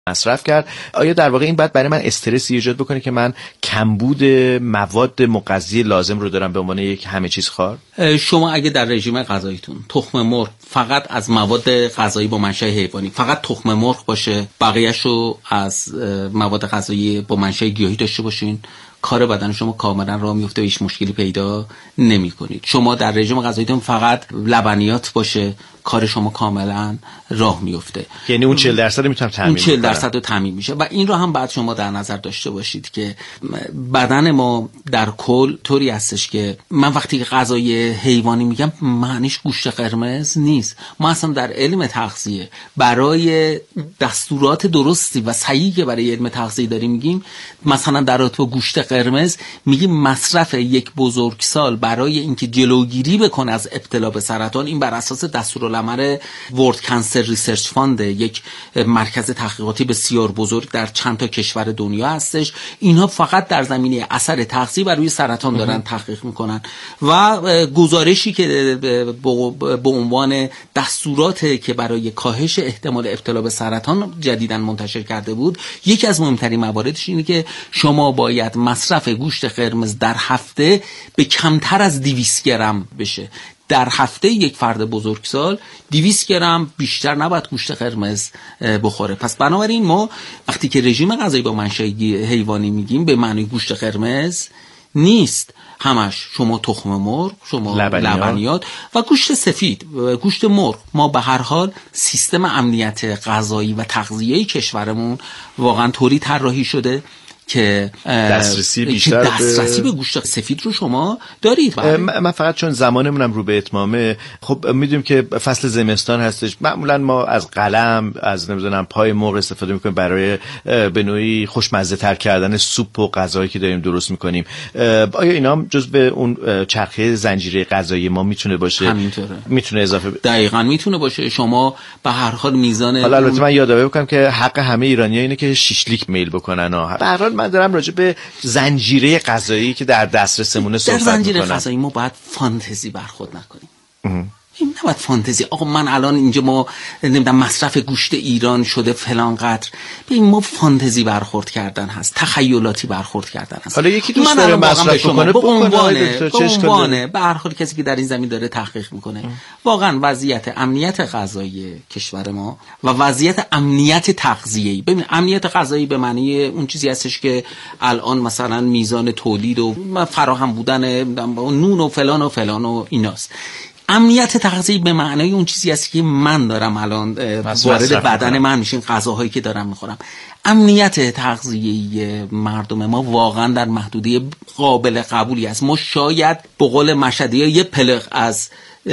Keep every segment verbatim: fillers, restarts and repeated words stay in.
مصرف کرد. آیا در واقع این بعد برای من استرس ایجاد بکنه که من کمبود مواد مغذی لازم رو دارم به عنوان یک همه چیز خوار؟ شما اگه در رژیم غذاییتون تخم مرغ فقط از مواد غذایی با منشأ حیوانی، فقط تخم مرغ باشه، بقیه‌شو از مواد غذایی با منشأ گیاهی داشته باشین، کار بدن شما کاملا راه میفته و هیچ مشکلی پیدا نمی کنید. شما در رژیم غذاییتون فقط لبنیات باشه، کار شما کاملا راه میفته. یعنی اون چهل درصد میتونم تامین کنم. چهل درصد رو تامین میشه و این رو هم بعد شما در نظر داشته باشید که بدن ما در کل طوری هستش که من وقتی که غذای حیوانی میگم معنیش گوشت قرمز نیست. ما اصلا در علم تغذیه برای دستورات درستی و صحیحی که برای علم تغذیه داریم میگیم، مثلا در رابطه با گوشت قرمز میگیم مصرف یک بزرگسال برای اینکه جلوگیری بکنه از ابتلا به سرطان، این بر اساس دستورالعمل ورلد کانسر ریسرچ فاند، یک مرکز تحقیقاتی بسیار بزرگ در چند تا کشور دنیا هستش. اینها فقط در زمینه اثر تغذیه بر روی سرطان دارن تحقیق میکنن و گزارشی که به عنوان دستورات که برای کاهش احتمال ابتلا به سرطان جدیداً منتشر کرده بود، یکی از مهمترین مواردش اینه که شما باید مصرف گوشت قرمز در هفته به کمتر از دویست گرم بشه. در هفته یک فرد بزرگسال دویست گرم بیشتر نباید گوشت قرمز بخوره. پس بنابراین ما وقتی که رژیم غذایی با منشأ حیوانی میگیم به معنی گوشت قرمز نیست، همش شما تخم مرغ، شما لبنیات, لبنیات و گوشت سفید، گوشت مرغ. ما به هر حال سیستم امنیت غذایی و تغذیه‌ای کشورمون واقعا طوری طراحی شده که دسترسی بیشتر دسترسی به گوشت سفید رو شما دارید. من فقط چون زمانمونم رو به اتمامه، خب میدونیم که فصل زمستان هستش، معمولا ما از قلم، از نمیدونم پای مرغ استفاده میکنیم برای به نوعی خوشمزه تر کردن سوپ و غذایی که داریم درست میکنیم. آیا اینا هم جزو اون چرخه زنجیره غذایی ما میتونه باشه؟ همینطوره. میتونه اضافه ب... دقیقاً میتونه باشه. شما به هر حال میزان، حالا البته من یادآوری بکنم که حق همه ایرانی‌ها اینه که شیشلیک میل بکنن ها. به هر حال من دارم راجع به زنجیره غذایی که در دسترسمونه صحبت میکنم. در زنجیره غذایی ما باید فانتزی برخورد نکنیم. اه. این نباید فانتزی. آقا من الان اینجا ما نمیدونم مصرف گوشت ایران شده فلان قدر، ببین ما فانتزی برخورد کردن هست، تخیلاتی برخورد کردن هست. حالا یکی دوست داره مصرف کنه، به عنوان به عنوان به هر حال کسی که در این زمین داره تحقیق میکنه، ام. واقعا وضعیت امنیت غذایی کشور ما و وضعیت امنیت تغذیه‌ای، ببین امنیت غذایی به معنی اون چیزی هستش که الان مثلا میزان تولید و فراهم بودن نون و فلان و فلان و ایناست. امنیت تغذیه‌ای به معنای اون چیزی است که من دارم الان وارد بدن من میشین، غذاهایی که دارم میخورم. امنیت تغذیه‌ای مردم ما واقعا در محدوده قابل قبولی است. ما شاید به قول مشهدی‌ها یه پلق از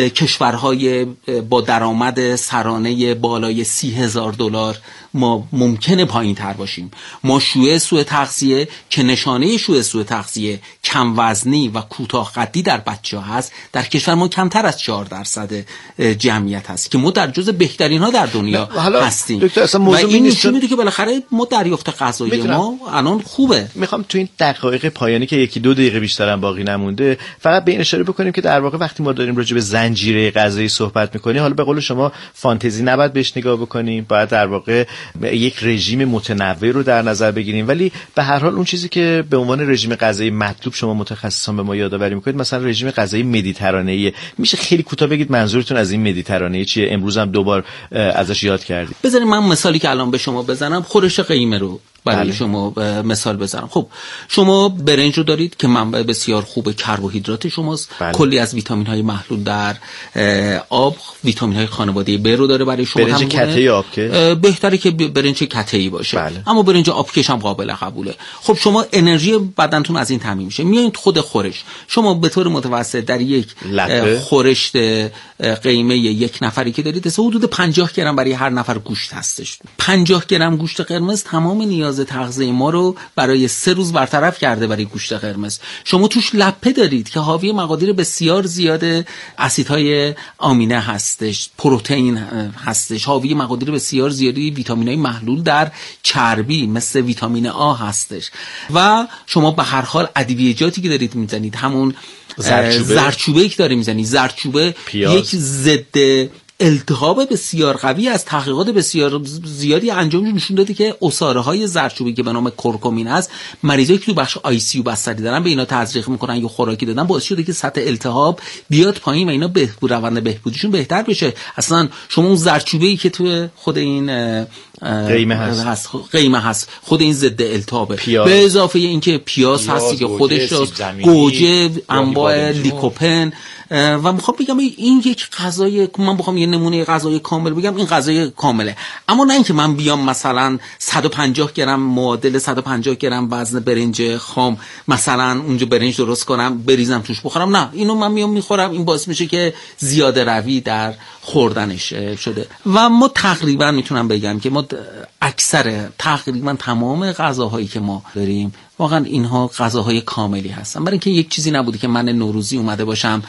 کشورهای با درآمد سرانه بالای سی هزار دلار ما ممکنه پایین تر باشیم. ما شیوع سوء تغذیه که نشانه شیوع سوء تغذیه کم وزنی و کوتاه قدی در بچه‌ها هست، در کشور ما کمتر از چهار درصد جمعیت هست که ما در جزء بهترین ها در دنیا هستیم. و این نشون میده که بالاخره ما دریافت غذایی ما الان خوبه. میخوام تو این دقایق پایانی که یکی دو دقیقه بیشترم باقی نمونده فقط به این اشاره بکنیم که در واقع وقتی ما داریم راجع به زنجیره غذایی صحبت میکنیم، حالا به قول شما فانتزی نباید بهش نگاه بکنیم، باید در واقع یک رژیم متنوع رو در نظر بگیریم. ولی به هر حال اون چیزی که به عنوان رژیم غذایی مطلوب شما متخصصان به ما یادآوری میکنید، مثلا رژیم غذایی مدیترانه‌ای، میشه خیلی کوتاه بگید منظورتون از این مدیترانه‌ای چیه؟ امروز هم دوبار ازش یاد کردید. بذارید من مثالی که الان به شما بزنم، خورش قیمه رو برای بله. شما مثال بزنم. خب شما برنج رو دارید که منبع بسیار خوب کربوهیدرات شماست، بله. کلی از ویتامین های محلول در آب، ویتامین های خانواده ب رو داره برای شما. برنج کته آب که بهتره که برنج کته‌ای باشه، بله. اما برنج آبکش هم قابل قبوله. خب شما انرژی بدنتون از این تامین میشه. میایید خود خورش، شما به طور متوسط در یک خورش قیمه یک نفری که دارید حدود پنجاه گرم برای هر نفر گوشت هستش. پنجاه گرم گوشت قرمز تمام نیاز تغذیه ما رو برای سه روز برطرف کرده. برای گوشت قرمز شما توش لپه دارید که حاوی مقادیر بسیار زیاد اسیدهای آمینه هستش، پروتئین هستش، حاوی مقادیر بسیار زیادی ویتامین‌های محلول در چربی مثل ویتامین آ هستش. و شما به هر حال ادویه‌جاتی که دارید میزنید، همون زردچوبه, زردچوبه که دارید میزنید، زردچوبه یک ضد التهاب بسیار قوی از تحقیقات بسیار زیادی انجام نشون داده که عصاره های زردچوبی که به نام کرکمین هست، مریضایی که تو بخش آی سی یو بستری دارن به اینا تزریق میکنن یا خوراکی دادن، باعث شده که سطح التهاب بیاد پایین و اینا بهبود روند بهبودیشون بهتر بشه. اصلا شما اون زردچوبی که تو خود این قیمه هست قیمه هست خود این ضد التهابه، به اضافه اینکه پیاز, پیاز هستی که خودش گوجه، انواع لیکوپن و میخوام بگم این یک غذای، من بخوام یه نمونه غذای کامل بگم این غذای کامله. اما نه اینکه من بیام مثلا صد و پنجاه گرم معادل صد و پنجاه گرم وزن برنج خام مثلا اونجا برنج درست کنم بریزم توش بخورم، نه، اینو من میام میخورم، این باعث میشه که زیاده روی در خوردنش شده. و ما تقریبا میتونم بگم که ما اکثر تقریبا تمام غذاهایی که ما داریم واقعا اینها غذاهای کاملی هستن، برای اینکه یک چیزی نبوده که من نوروزی اومده باشم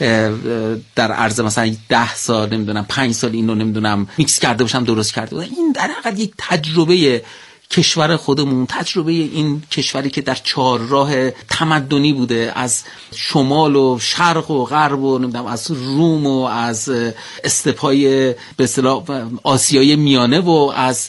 در عرض مثلا ده سال نمیدونم پنج سال اینو نمیدونم میکس کرده باشم درست کرده باشم. این در حقیقت یک تجربه کشور خودمون، تجربه این کشوری که در چهارراه تمدنی بوده، از شمال و شرق و غرب و نمیدونم از روم و از استپای به اصطلاح آسیای میانه و از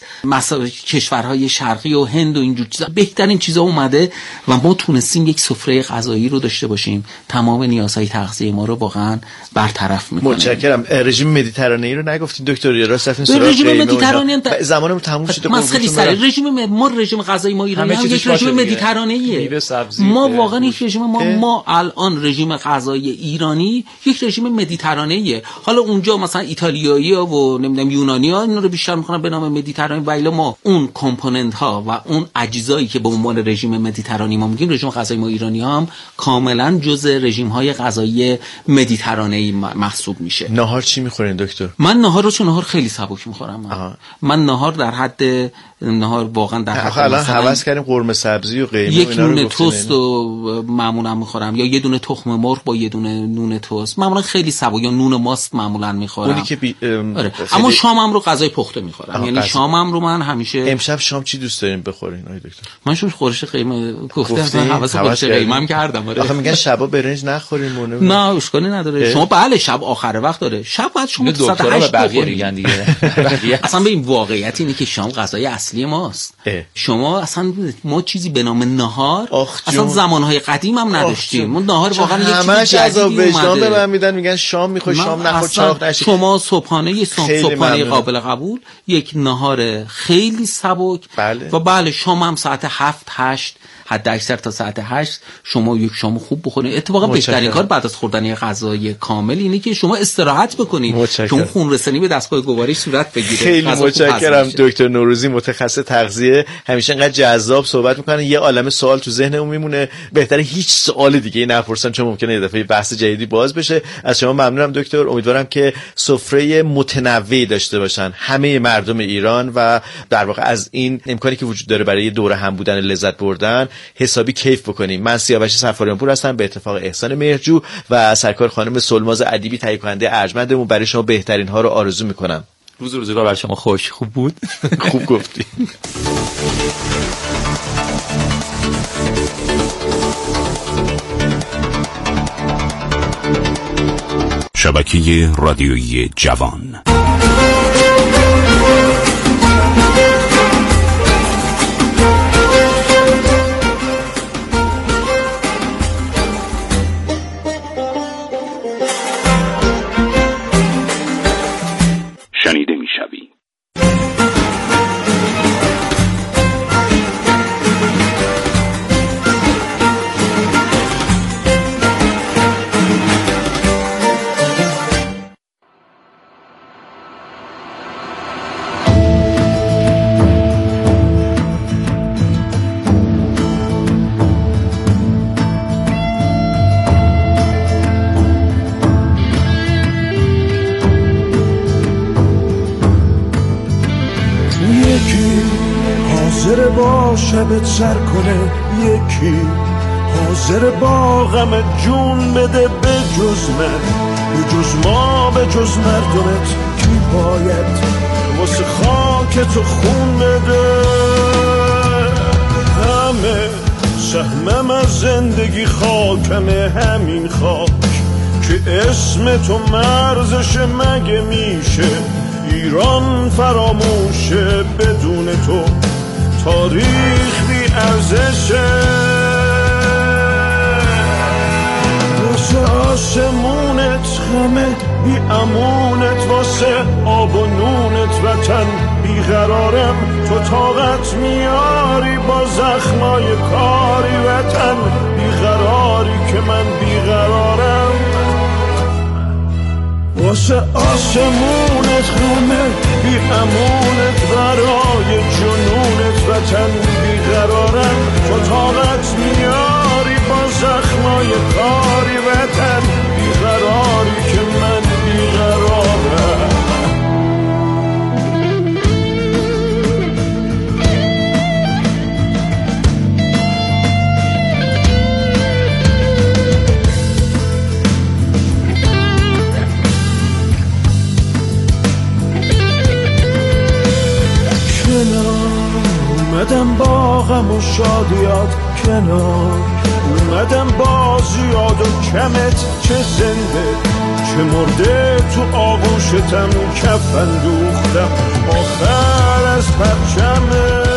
کشورهای شرقی و هند و اینجور چیزا، بهترین چیزا اومده و ما تونستیم یک سفره غذایی رو داشته باشیم تمام نیازهای تغذیه ما رو واقعا برطرف میکنه. متشکرم. رژیم مدیترانه‌ای رو نگفتید دکتر، راست رفتین سراغ رژیم مدیترانه‌ای زمانم تموم شده. من خیلی سریع رژیم ما رژیم غذایی ما ایرانی هم یک رژیم مدیترانه‌ایه. ما واقعا یک رژیم ما ما الان رژیم غذایی ایرانی یک رژیم مدیترانه‌ایه. حالا اونجا مثلا ایتالیایی‌ها و نمیدونم یونانی‌ها اینا رو بیشتر می‌خونن به نام مدیترانه، ولی ما اون کامپوننت ها و اون اجزایی که به عنوان رژیم مدیترانه‌ای ما میگیم رژیم غذایی ما ایرانی هم کاملا جزء رژیم‌های غذایی مدیترانه‌ای محسوب میشه. نهار چی می‌خورین دکتر؟ من نهار رو چون نهار خیلی سبک می‌خورم. من. من نهار در حد نهار واقعا در حد الان حواس کردیم قرمه سبزی و قیمه یک نون توست و معمولا میخورم یا یه دونه تخم مرغ با یه دونه نون توست، معمولا خیلی سبک، یا نون ماست معمولا میخورم. اونی که بی... آره. اما شامم رو غذای پخته میخورم، یعنی قصد. شامم رو من همیشه. امشب شام چی دوست دارین بخورین آقای دکتر؟ من شون خورش قیمه کوفته اصلا حواس خورش قیمه هم کردم. آره آخه میگن شبا برنج نخورین مونه. نه اشکالی نداره. شما بله شب آخر وقت داره، شب بعد شما دکترا به بقیه میگن دیگه. اصلا به این واقعیت اینه که شام غذای اصلی ماست. شما اصلا ما چیزی به نام نهار اصلا زمانهای قدیم هم نداشتیم. ما نهار واقعا یک چیز جدیدی اومده. به من میدن میگن شام میخوای شام نخور چاق نشی. شما صبحانه صبحانه قابل قبول، یک نهار خیلی سبک بله. و بله شام هم ساعت هفت هشت حد اکثر تا ساعت هشت شما یک شام خوب بخورید. اتفاقا بهترین کار بعد از خوردن یک غذای کامل اینه که شما استراحت بکنید چون خون رسانی به دستگاه گوارش صورت بگیره. خیلی متشکرم دکتر نوروزی، متخصص تغذیه، همیشه انقدر جذاب صحبت میکنن، یه عالمه سوال تو ذهنمون میمونه. بهتره هیچ سوال دیگه نپرسن چون ممکنه یه دفعه بحث جدیدی باز بشه. از شما ممنونم دکتر، امیدوارم که سفره متنوعی داشته باشن همه مردم ایران و در واقع از این امکانی که وجود داره برای دور هم بودن لذت بردن حسابی کیف بکنیم. من سیاوش سفاریانپور هستم، به اتفاق احسان مهرجو و سرکار خانم سلماز ادیبی تهیه کننده ارجمندمون برای شما بهترین ها رو آرزو میکنم. روز روزگار برای شما خوش. خوب بود. خوب گفتی. شبکه رادیویی جوان. شنیده میشوی. شبت سر کنه، یکی حاضر با غم جون بده به جز من، به جز ما، به جز مردمت کی باید واسه خاک تو خون بده. همه سهمم از زندگی خاکمه، همین خاک که اسم تو مرزش مگه میشه، ایران فراموشه بدون تو، تاریخ بی ارزشه. واسه آسمونت غمه بی امونت، واسه آب و نونت وطن بیقرارم، تو طاقت میاری با زخمای کاری وطن بیقراری که من بیقرارم. واسه آسمونت غمه بی امونت، برای جنونت وطن بیقرارم، تو طاقت میاری با زخمای کاری وطن بیقراری که من بیقرارم. اومدم با غم و شادیات کنار، اومدم با زیاد و کمت، چه زنده چه مرده تو آغوشتم کفن دوختم آخر از پرچمت.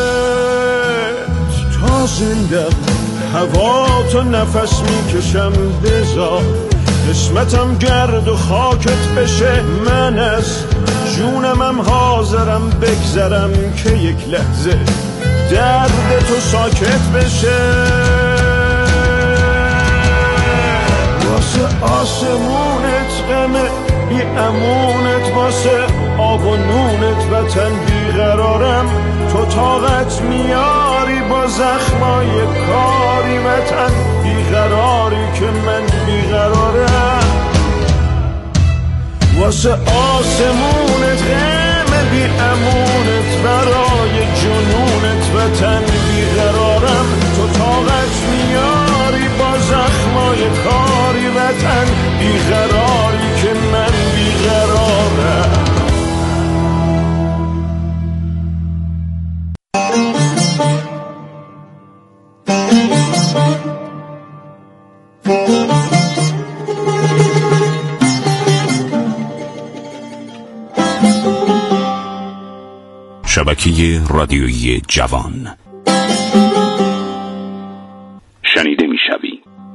تا زندم هوا تو نفس میکشم، بذار قسمتم گرد و خاکت بشه، من از جونمم حاضرم بگذرم که یک لحظه درد تو ساکت بشه. واسه آسمونت غمه بی امونت، واسه آب و نونت وطن بیقرارم، تو طاقت میاری با زخمای کاری وطن بیقراری که من بیقرارم. واسه آسمونت غمه بی امونت، برای جنونت وطن بیقرارم، تو طاقت میاری با زخمای کاری وطن بیقراری که من بیقرارم. شبکه رادیویی جوان شنیده میشوی.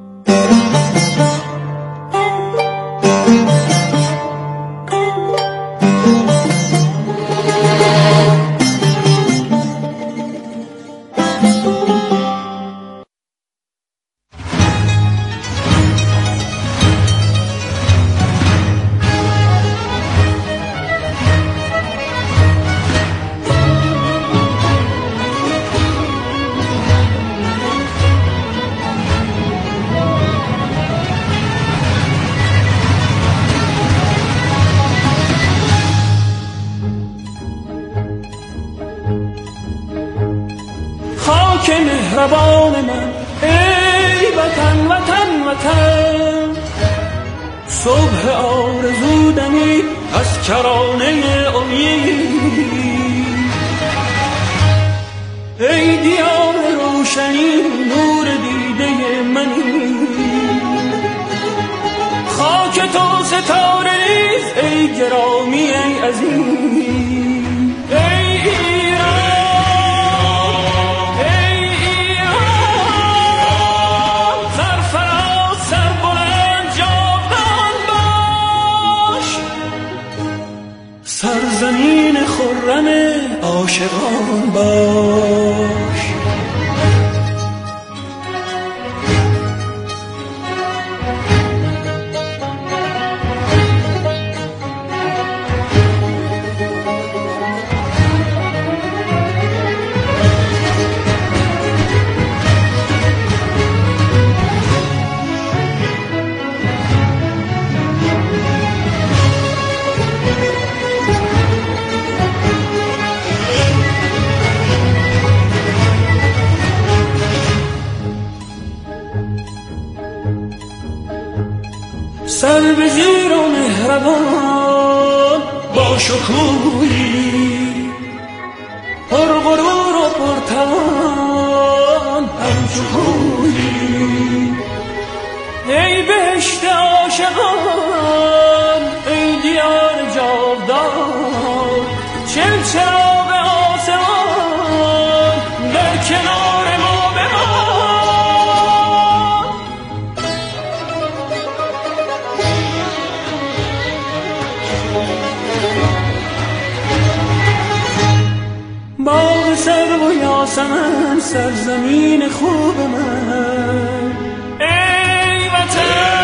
خاک مهربان من ای وطن وطن وطن، صبح آرزودنی از کرانه امید، ای دیار روشنی نور دیده منی، خاک تو ستاره ریز ای گرامی ای عزیز، ای ایران سرزمین خرم عاشقان باش. سر به زیر و مهربان با شکوهی، پر غرور و پر توان همچو کوهی، ای بهشت عاشقان ای دیار جاودان چل چراغ آسمان در کنار ما بمان باغ سرو و یاسمن سرزمین خوب من ای وطن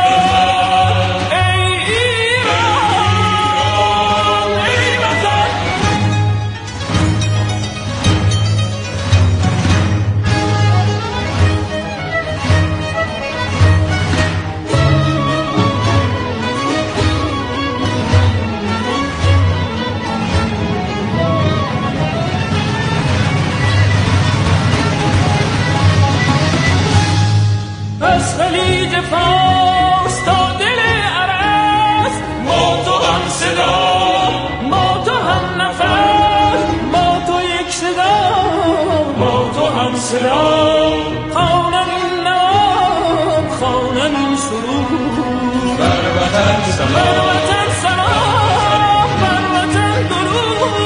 از خلیج فارس تا دل عرس ما تو هم صدا ما تو هم نفس ما تو یک صدا ما تو هم صدا خوانم این نام خوانم این سرود بر وطن سلام بر وطن سلام بر وطن درود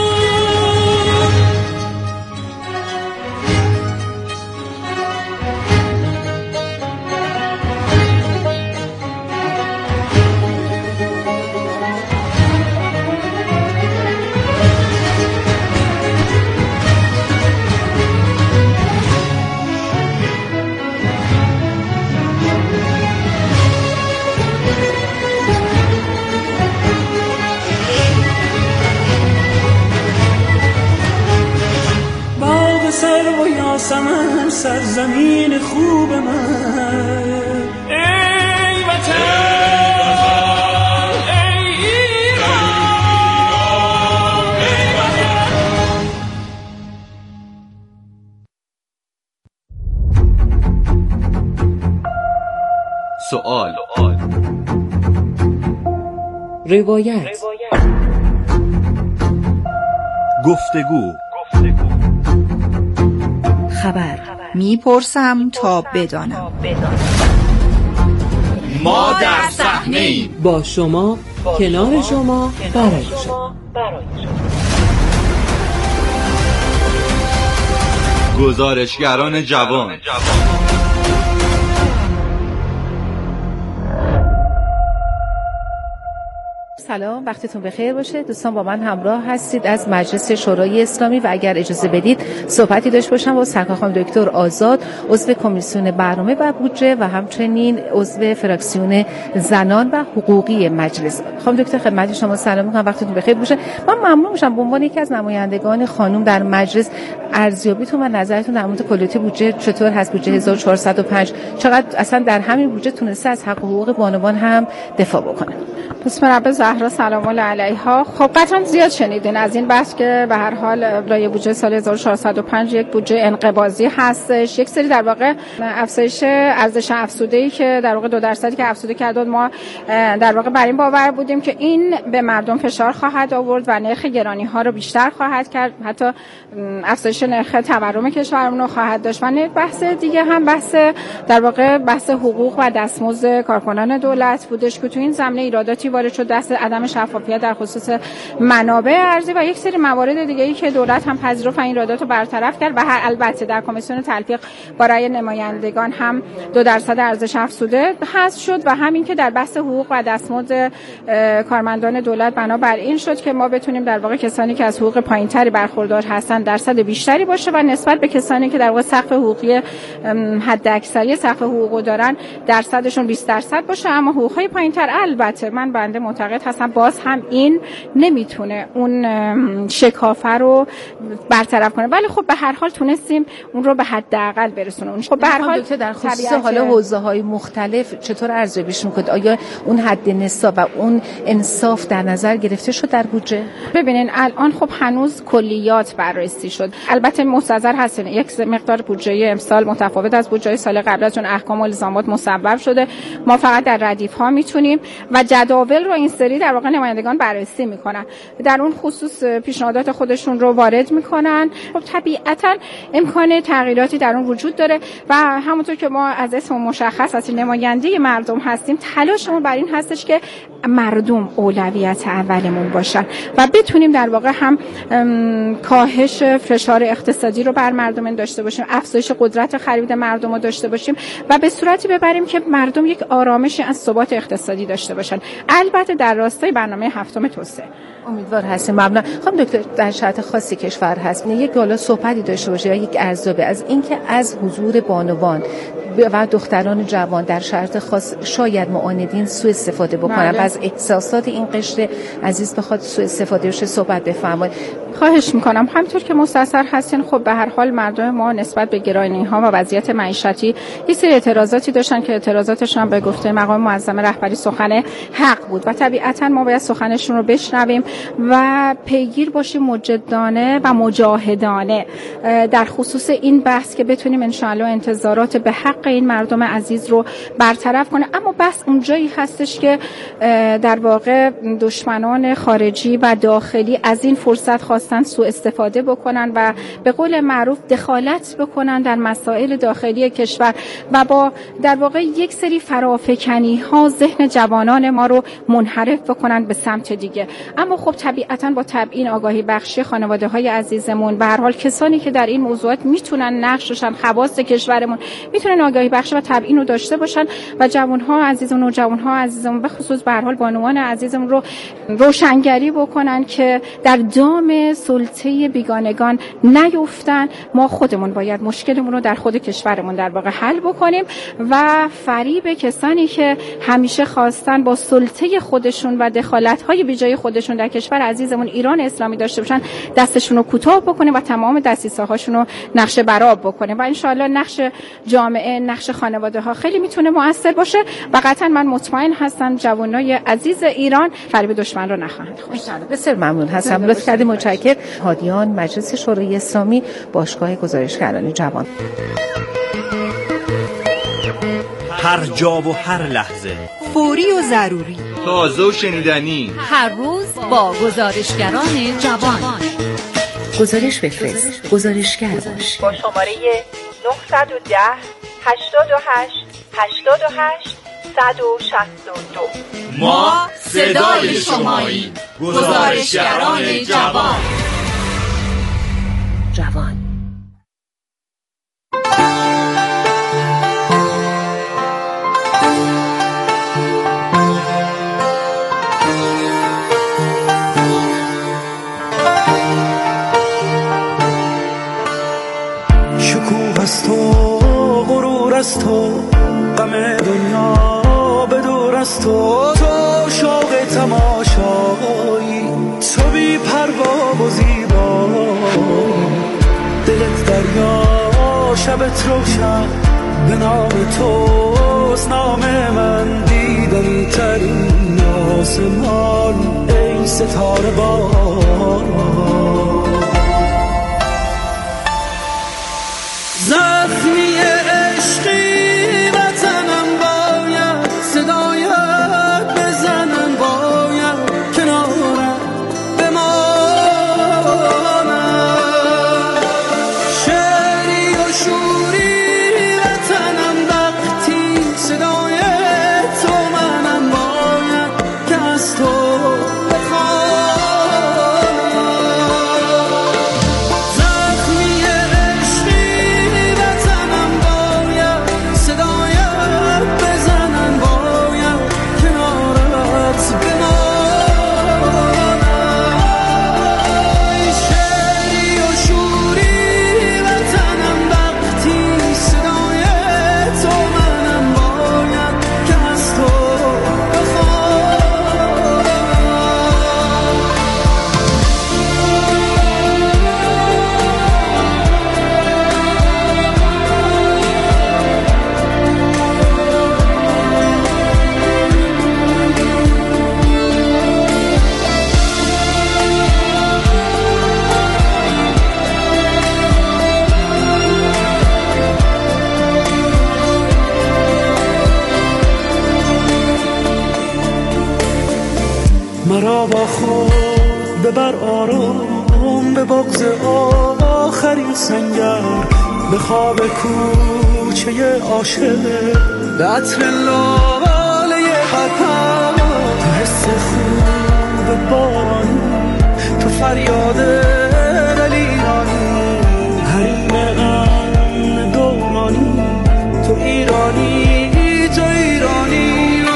یاسمن سرزمین خوب من ای وطن ای ایران ای وطن سوال روایت گفتگو خبر میپرسم تا بدانم. ما در صحنه‌ایم با شما کنار شما برای شما گزارشگران جوان. سلام، وقتتون بخیر باشه. دوستان با من همراه هستید از مجلس شورای اسلامی و اگر اجازه بدید صحبتی داشت باشم با سرکار خانم دکتر آزاد، عضو کمیسیون برنامه و بودجه و همچنین عضو فراکسیون زنان و حقوقی مجلس. خانم دکتر خدمت شما سلام می‌کنم، وقتتون بخیر باشه. من ممنون میشم به عنوان یکی از نمایندگان خانم در مجلس ارزیابیتون و نظرتون در مورد کلیت بودجه چطور هست. بودجه هزار و چهارصد و پنج چقدر اصلا در همین بودجه تونسته از حق و حقوق بانوان هم دفاع بکنه؟ بسم رب زهرا سلام الله علیها. خب قطعا زیاد شنیدین از این بحث که به هر حال لایحه بودجه سال هزار و چهارصد و پنج یک بودجه انقباضی هستش. یک سری در واقع افزایش ارزش افزوده‌ای که در واقع دو درصدی که افزوده کرد ما در واقع بر این باور بودیم که این به مردم فشار خواهد آورد و نرخ گرانی‌ها رو بیشتر خواهد کرد، حتی افزایش نرخ تورم کشورمون رو خواهد داشت. و بحث دیگه هم بحث در واقع بحث حقوق و دستمزد کارکنان دولت بودش که تو این زمینه ایراداتی وارد شد، دست عدم شفافیت در خصوص منابع ارزی و یک سری موارد دیگه‌ای که دولت هم پذیرفت این ایرادات رو برطرف کرد. و هر البته در کمیسیون تلفیق با رأی نمایندگان هم دو درصد ارزش افزوده حذف شد و همین که در بحث حقوق و دستمزد کارمندان دولت بنابر این شد که ما بتونیم در واقع کسانی که از حقوق پایینتری برخوردار هستن درصد بیشتری باشه و نسبت به کسانی که در واقع سقف حقوقی حد اکثری سقف حقوقو دارن درصدشون بیست درصد باشه. اما حقوق‌های پایینتر البته من بنده معتقد هستم باز هم این نمیتونه اون شکافه رو برطرف کنه، ولی خب به هر حال تونستیم اون رو به حداقل برسونیم. خب به هر حال در خصوص حالا حوزه‌های مختلف چطور ارزیابیش می‌کنید؟ آیا اون حد نصاب و اون انصاف در نظر گرفته شد در بودجه؟ ببینین الان خب هنوز کلیات بررسی شد. البته مستحضر هستین یک مقدار بودجه امسال متفاوت از بودجه سال قبل از چون احکام و الزامات مصوب شده. ما فقط در ردیف‌ها میتونیم و جداول رو این سری در واقع نمایندگان بررسی میکنن، در اون خصوص پیشنهادات خودشون رو وارد میکنن. خب طبیعتا امکان تغییراتی در اون وجود داره و همونطور که ما از اسم مشخص هستیم نماینده مردم هستیم، تلاشمون بر این هستش که مردم اولویت اولمون باشن و بتونیم در واقع هم کاهش فشار اقتصادی رو بر مردم داشته باشیم، افزایش قدرت خرید مردم رو داشته باشیم و به صورتی ببریم که مردم یک آرامشی از ثبات اقتصادی داشته باشن، البته در راستای برنامه هفتم توسعه. امیدوار هستیم. ممنون. خب دکتر، در شرایط خاصی کشور هست یک حالا صحبتی داشته باشه یا یک ارزیابی از اینکه از حضور بانوان و دختران جوان در شرایط خاص شاید معاندین سوء استفاده بکنن و از احساسات این قشر عزیز بخواد سوء استفاده بشه صحبت بفرمایید. خواهش میکنم. همونطور که مستحضر هستین، خب به هر حال مردم ما نسبت به گرانی‌ها و وضعیت معیشتی یه سری اعتراضاتی داشتن که اعتراضاتشون هم به گفته مقام معظم رهبری سخن حق بود و طبیعتا ما باید سخنشون رو بشنویم و پیگیر باشیم مجدانه و مجاهدانه در خصوص این بحث که بتونیم انشاءالله انتظارات به حق این مردم عزیز رو برطرف کنه. اما بحث اونجایی هستش که در واقع دشمنان خارجی و داخلی از این فرصت خواستن سوء استفاده بکنن و به قول معروف دخالت بکنن در مسائل داخلی کشور و با در واقع یک سری فرافکنی ها ذهن جوانان ما رو منحرف بکنن به سمت دیگه. اما خب طبیعتا با تبیین آگاهی بخشی خانواده های عزیزمون، به هر حال کسانی که در این موضوعات میتونن نقش داشتن، خواص کشورمون میتونن آگاهی بخشی و تبیین رو داشته باشن و جوانها عزیزمون و جوانها عزیزمون به خصوص به هر حال بانوان عزیزمون رو روشنگری بکنن که در دام سلطه بیگانگان نیفتن. ما خودمون باید مشکلمون رو در خود کشورمون در واقع حل بکنیم و فریب کسانی که همیشه خواستن با سلطه خودشون و دخالت‌های بیجای خودشون در کشور عزیزمون ایران اسلامی داشته باشن دستشون رو کوتاه بکنیم و تمام دسیسه‌هاشون رو نقش برآب بکنیم و انشاءالله نقش جامعه، نقش خانواده‌ها خیلی میتونه مؤثر باشه و قطعا من مطمئن هستم جوانای عزیز ایران فریب دشمن رو نخواهند خورد. بسیار ممنون هستم. لطف کردید. متشکرم. هادیان، مجلس شورای اسلامی، باشگاه گزارشگران جوان. هر جا و هر لحظه، فوری و ضروری، تازه و شنیدنی، هر روز با گزارشگران جوان. گزارش بفرست، گزارشگر باش. با شماره نه یک صفر، هشتاد و هشت، هشتاد و هشت، صد و شصت و دو. ما صدای شماییم. گزارشگران جوان. جوان. شکوه از تو، غرور از تو، غم دنیا به دور از تو، تو شوق تماشایی، تو بی پروا و زیبایی، دلت دریا شبت روشن، به نام توست نام من، دیدنی ترین آسمان، ای ستاره باران. زخمی عشقی وطنم باید صدایت بزنم، باید کنارم بمانم، شعری و شوری وطنم وقتی صدای تو منم، باید که از تو بخوانم. زخمی عشقی مرا با خود ببر آرام به بغض آخرین سنگر، به خواب کوچه عاشق، به عطر لاله قطر، تو حس خوب بارانی، تو فریاد دلیرانی، حریم امن دورانی، تو ایرانی، تو ایرانی.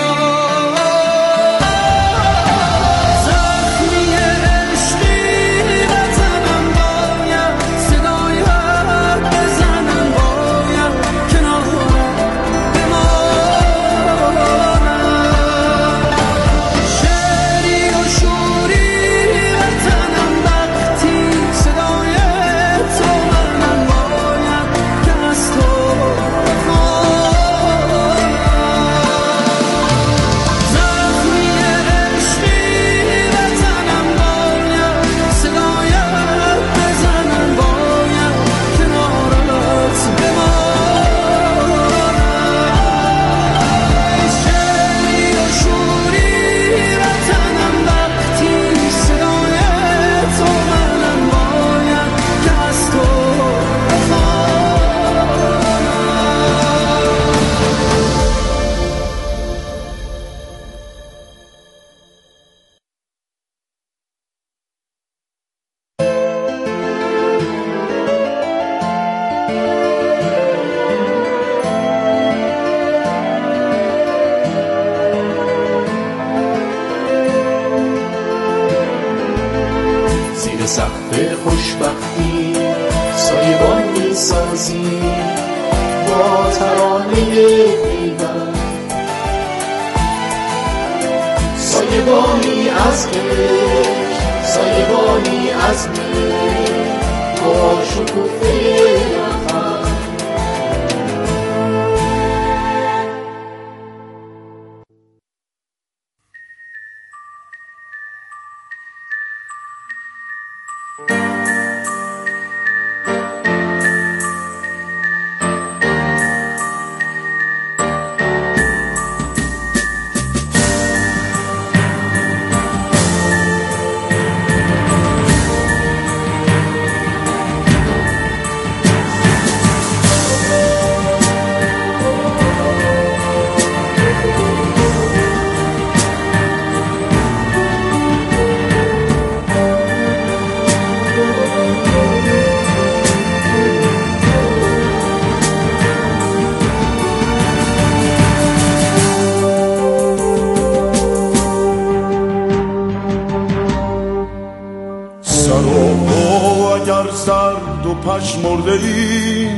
پژمرده ای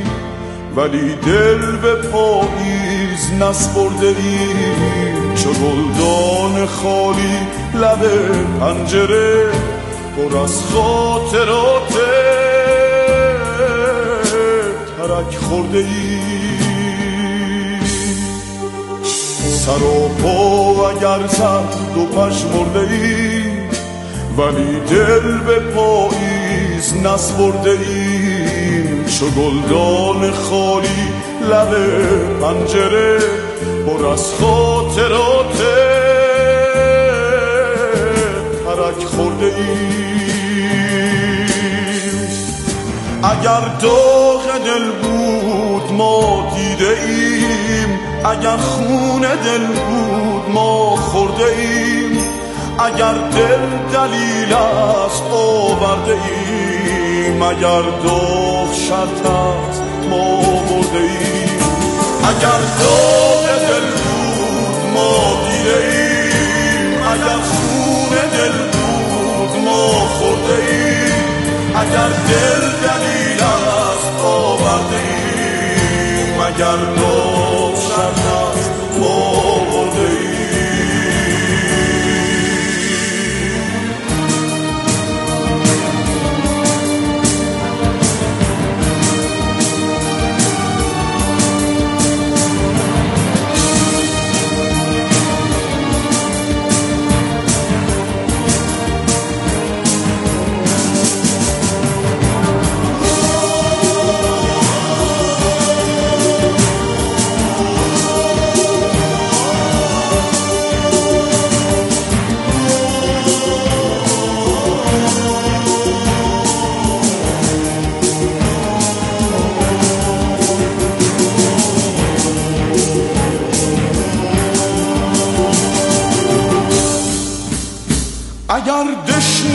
ولی دل به پاییز نسپرده ای، چو گلدان خالی لب پنجره پر از خاطرات ترک خورده ای. سر و پا اگر زرد و پژمرده ای ولی دل به پاییز نسپرده ایم، چو گلدان خالی لب پنجره پر از خاطرات ترک خورده ایم. اگر داغ دل بود ما دیده ایم، اگر خون دل بود ما خورده ایم، اگر دل دلیل است آورده ایم، اگر داغ شرط است ما برده ایم. اگر داغ دل بود ما دیده ایم، اگر خون دل بود ما خورده ایم، اگر دل دلیل است آورده ایم، اگر داغ شرط است ما برده ایم.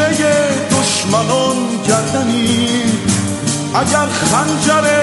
شیره دشمنان گردنی، اگر خنجر